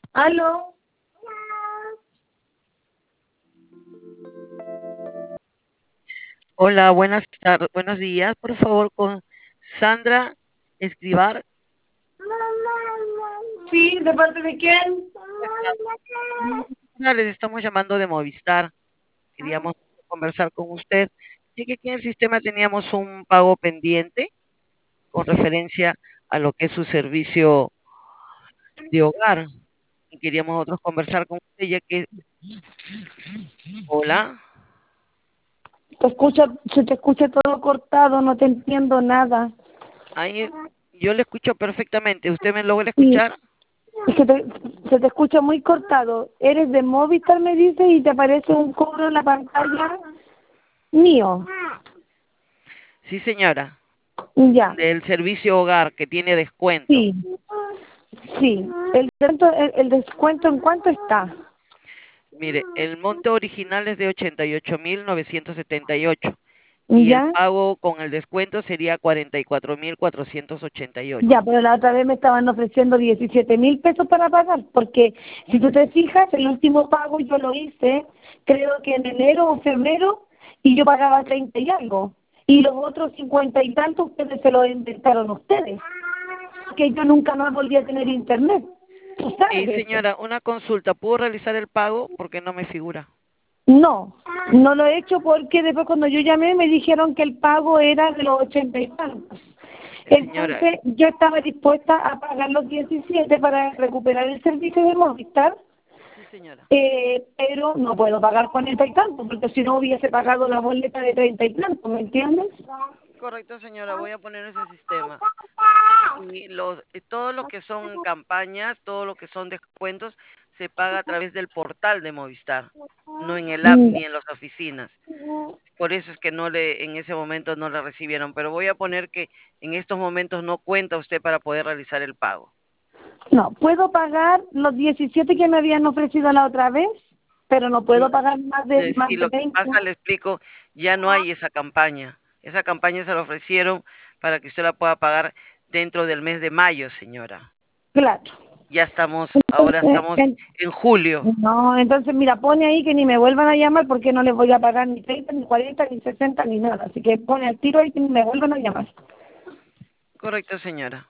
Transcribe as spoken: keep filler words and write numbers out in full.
¿Aló? Hola, buenas tardes, buenos días. Por favor, con Sandra Escribar. Sí, ¿de parte de quién? Les estamos llamando de Movistar. Queríamos conversar con usted. Sí que aquí en el sistema teníamos un pago pendiente con referencia a lo que es su servicio de hogar. Y queríamos nosotros conversar con usted, ya que... Hola. Te escucha, se te escucha todo cortado, no te entiendo nada. Ahí yo le escucho perfectamente. ¿Usted me logra Sí, escuchar? es que te- se te escucha muy cortado. Eres de Movistar, me dice, y te aparece un cobro en la pantalla mío. Sí, señora. Ya, Del servicio hogar que tiene descuento. sí, sí. ¿El, descuento- el, el descuento en cuánto está? Mire, el monto original es de ochenta y ocho mil novecientos setenta y ocho y el Ya, pago con el descuento sería cuarenta y cuatro mil cuatrocientos ochenta y ocho. ya, pero la otra vez me estaban ofreciendo diecisiete mil pesos para pagar, porque si tú te fijas, el último pago yo lo hice, creo que en enero o febrero, y yo pagaba treinta y algo. Y los otros cincuenta y tantos ustedes se lo inventaron ustedes, que yo nunca más volví a tener internet. Tú Y sabes eso. señora, una consulta, ¿puedo realizar el pago? Porque no me figura. No, no lo he hecho porque después cuando yo llamé me dijeron que el pago era de los ochenta y tantos. Eh, señora, Entonces yo estaba dispuesta a pagar los diecisiete para recuperar el servicio de Movistar, sí, señora. eh, pero no puedo pagar cuarenta y tantos porque si no hubiese pagado la boleta de treinta y tantos, ¿me entiendes? Correcto, señora, voy a poner ese sistema. Y los, eh, todo lo que son campañas, todo lo que son descuentos, se paga a través del portal de Movistar, no en el app Mm, ni en las oficinas. Por eso es que no le, en ese momento no la recibieron, pero voy a poner que en estos momentos no cuenta usted para poder realizar el pago. No, puedo pagar los diecisiete que me habían ofrecido la otra vez, pero no Mm, puedo pagar más de eh, más Si de lo que veinte. pasa, le explico, ya no hay esa campaña. Esa campaña se la ofrecieron para que usted la pueda pagar dentro del mes de mayo, señora. Claro. Ya estamos, ahora Eh, estamos eh, en julio. No, entonces mira, pone ahí que ni me vuelvan a llamar porque no les voy a pagar ni treinta, ni cuarenta, ni sesenta, ni nada. Así que pone al tiro ahí que ni me vuelvan a llamar. Correcto, señora.